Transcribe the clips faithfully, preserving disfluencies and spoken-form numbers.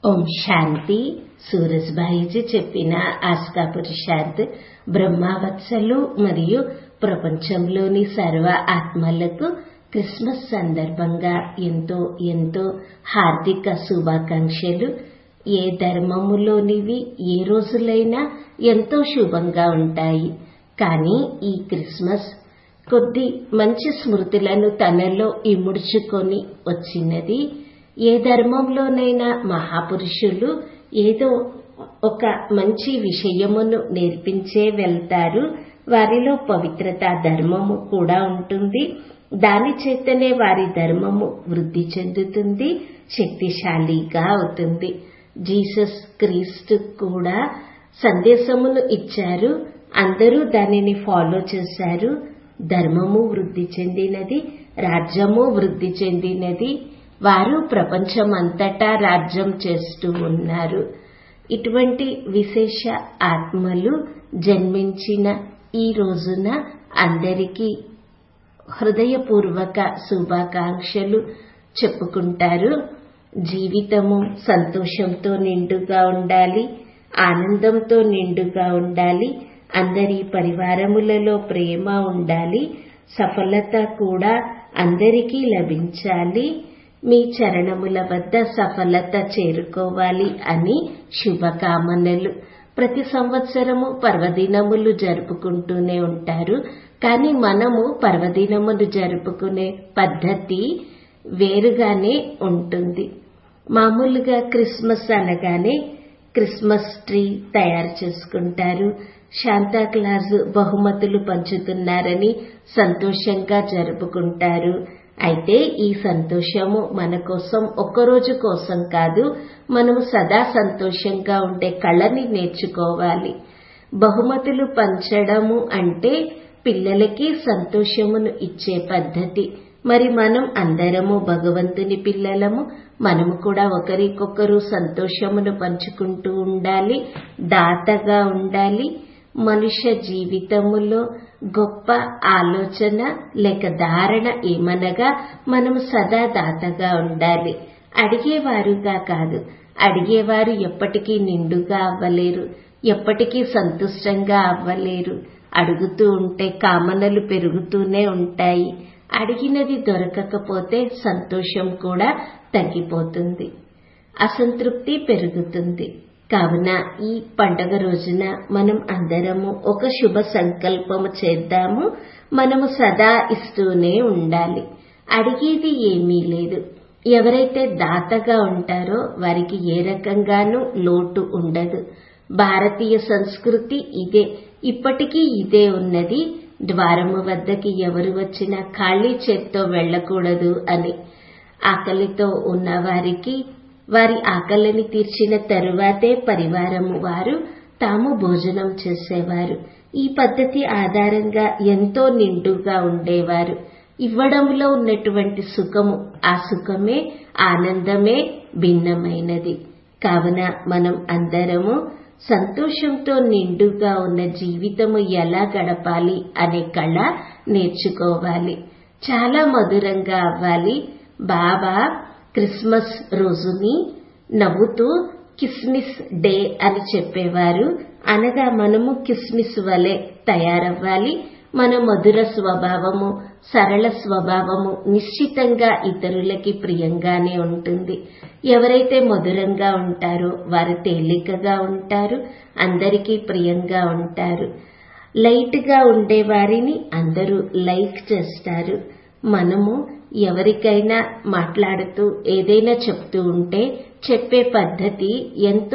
ఓం శాంతి. సూరజ్భాయిజీ చెప్పిన ఆస్కా పురుషార్థ్ బ్రహ్మవత్సలు మరియు ప్రపంచంలోని సర్వ ఆత్మలకు క్రిస్మస్ సందర్భంగా ఎంతో ఎంతో హార్దిక శుభాకాంక్షలు. ఏ ధర్మములోనివి ఏ రోజులైనా ఎంతో శుభంగా ఉంటాయి. కానీ ఈ క్రిస్మస్ కొద్ది మంచి స్మృతులను తనలో ఇముడ్చుకొని వచ్చినది. ఏ ధర్మంలోనైనా మహాపురుషులు ఏదో ఒక మంచి విషయమును నేర్పించే వెళ్తారు. వారిలో పవిత్రత ధర్మము కూడా ఉంటుంది. దాని చేతనే వారి ధర్మము వృద్ధి చెందుతుంది, శక్తిశాలిగా అవుతుంది. జీసస్ క్రీస్తు కూడా సందేశమును ఇచ్చారు. అందరూ దానిని ఫాలో చేశారు. ధర్మము వృద్ధి చెందినది, రాజ్యము వృద్ధి చెందినది. వారు ప్రపంచమంతటా రాజ్యం చేస్తూ ఉన్నారు. ఇటువంటి విశేష ఆత్మలు జన్మించిన ఈ రోజున అందరికీ హృదయపూర్వక శుభాకాంక్షలు చెప్పుకుంటారు. జీవితము సంతోషంతో నిండుగా ఉండాలి, ఆనందంతో నిండుగా ఉండాలి. అందరి పరివారములలో ప్రేమ ఉండాలి, సఫలత కూడా అందరికీ లభించాలి. మీ చరణముల వద్ద సఫలత చేరుకోవాలి అని శుభకామనలు. ప్రతి సంవత్సరము పర్వదినములు జరుపుకుంటూనే ఉంటారు. కానీ మనము పర్వదినములు జరుపుకునే పద్ధతి వేరుగానే ఉంటుంది. మామూలుగా క్రిస్మస్ అనగానే క్రిస్మస్ ట్రీ తయారు చేసుకుంటారు. శాంతాక్లాజ్ బహుమతులు పంచుతున్నారని సంతోషంగా జరుపుకుంటారు. అయితే ఈ సంతోషము మన కోసం ఒక్కరోజు కోసం కాదు. మనము సదా సంతోషంగా ఉండే కళని నేర్చుకోవాలి. బహుమతులు పంచడము అంటే పిల్లలకి సంతోషమును ఇచ్చే పద్ధతి. మరి మనం అందరము భగవంతుని పిల్లలము. మనము కూడా ఒకరికొకరు సంతోషమును పంచుకుంటూ ఉండాలి, దాతగా ఉండాలి. మనుష్య జీవితములో గొప్ప ఆలోచన లేక ధారణ ఏమనగా మనము సదా దాతగా ఉండాలి, అడిగేవారుగా కాదు. అడిగేవారు ఎప్పటికీ నిండుగా అవ్వలేరు, ఎప్పటికీ సంతుష్టంగా అవ్వలేరు. అడుగుతూ ఉంటే కామనలు పెరుగుతూనే ఉంటాయి. అడిగినది దొరకకపోతే సంతోషం కూడా తగ్గిపోతుంది, అసంతృప్తి పెరుగుతుంది. కావున ఈ పండుగ రోజున మనం అందరము ఒక శుభ సంకల్పము చేద్దాము. మనము సదా ఇస్తూనే ఉండాలి, అడిగేది ఏమీ లేదు. ఎవరైతే దాతగా ఉంటారో వారికి ఏ రకంగానూ లోటు ఉండదు. భారతీయ సంస్కృతి ఇదే, ఇప్పటికీ ఇదే ఉన్నది. ద్వారము వద్దకి ఎవరు వచ్చినా ఖాళీ చేత్తో వెళ్ళకూడదు అని. ఆకలితో ఉన్నవారికి వారి ఆకలిని తీర్చిన తరువాతే పరివారము వారు తాము భోజనం చేసేవారు. ఈ పద్ధతి ఆధారంగా ఎంతో నిండుగా ఉండేవారు. ఇవ్వడంలో ఉన్నటువంటి సుఖము, ఆ సుఖమే ఆనందమే భిన్నమైనది. కావున మనం అందరము సంతోషంతో నిండుగా ఉన్న జీవితము ఎలా గడపాలి అనే కళ నేర్చుకోవాలి. చాలా మధురంగా అవ్వాలి. బాబా క్రిస్మస్ రోజుని నవ్వుతూ కిస్మిస్ డే అని చెప్పేవారు. అనగా మనము కిస్మిస్ వలె తయారవ్వాలి. మన మధుర స్వభావము, సరళ స్వభావము నిశ్చితంగా ఇతరులకి ప్రియంగానే ఉంటుంది. ఎవరైతే మధురంగా ఉంటారో వారు తేలికగా ఉంటారు, అందరికీ ప్రియంగా ఉంటారు. లైట్ గా ఉండే వారిని అందరూ లైక్ చేస్తారు. మనము ఎవరికైనా మాట్లాడుతూ ఏదైనా చెప్తూ ఉంటే చెప్పే పద్ధతి ఎంతో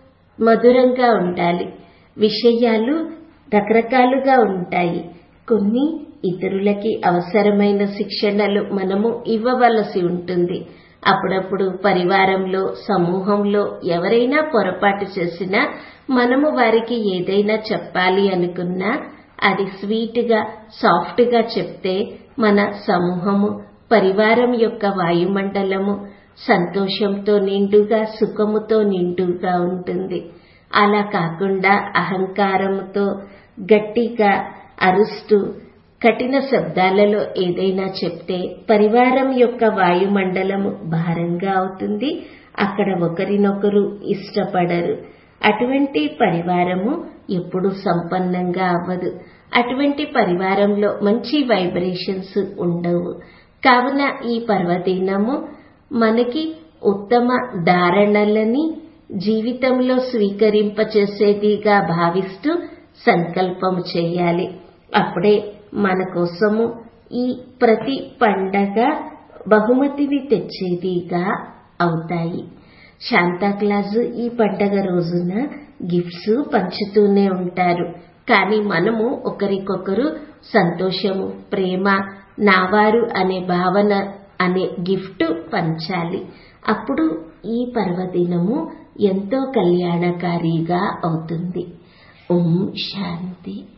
మధురంగా ఉండాలి. విషయాలు రకరకాలుగా ఉంటాయి. కొన్ని ఇతరులకి అవసరమైన శిక్షణలు మనము ఇవ్వవలసి ఉంటుంది. అప్పుడప్పుడు పరివారంలో, సమూహంలో ఎవరైనా పొరపాటు చేసినా మనము వారికి ఏదైనా చెప్పాలి అనుకున్నా అది స్వీట్ గా, సాఫ్ట్ గా చెప్తే మన సమూహము, పరివారం యొక్క వాయుమండలము సంతోషంతో నిండుగా, సుఖముతో నిండుగా ఉంటుంది. అలా కాకుండా అహంకారముతో గట్టిగా అరుస్తూ కఠిన శబ్దాలలో ఏదైనా చెప్తే పరివారం యొక్క వాయుమండలము భారంగా అవుతుంది. అక్కడ ఒకరినొకరు ఇష్టపడరు. అటువంటి పరివారము ఎప్పుడు సంపన్నంగా అవ్వదు. అటువంటి పరివారంలో మంచి వైబ్రేషన్స్ ఉండవు. కావున ఈ పర్వదినము మనకి ఉత్తమ ధారణలని జీవితంలో స్వీకరింపచేసేదిగా భావిస్తూ సంకల్పం చేయాలి. అప్పుడే మన కోసము ఈ ప్రతి పండగ బహుమతిని తెచ్చేదిగా అవుతాయి. శాంతాక్లాజు ఈ పండగ రోజున గిఫ్ట్స్ పంచుతూనే ఉంటారు. కానీ మనము ఒకరికొకరు సంతోషము, ప్రేమ, నావారు అనే భావన అనే గిఫ్ట్ పంచాలి. అప్పుడు ఈ పర్వదినము ఎంతో కళ్యాణకారిగా అవుతుంది. ఓం శాంతి.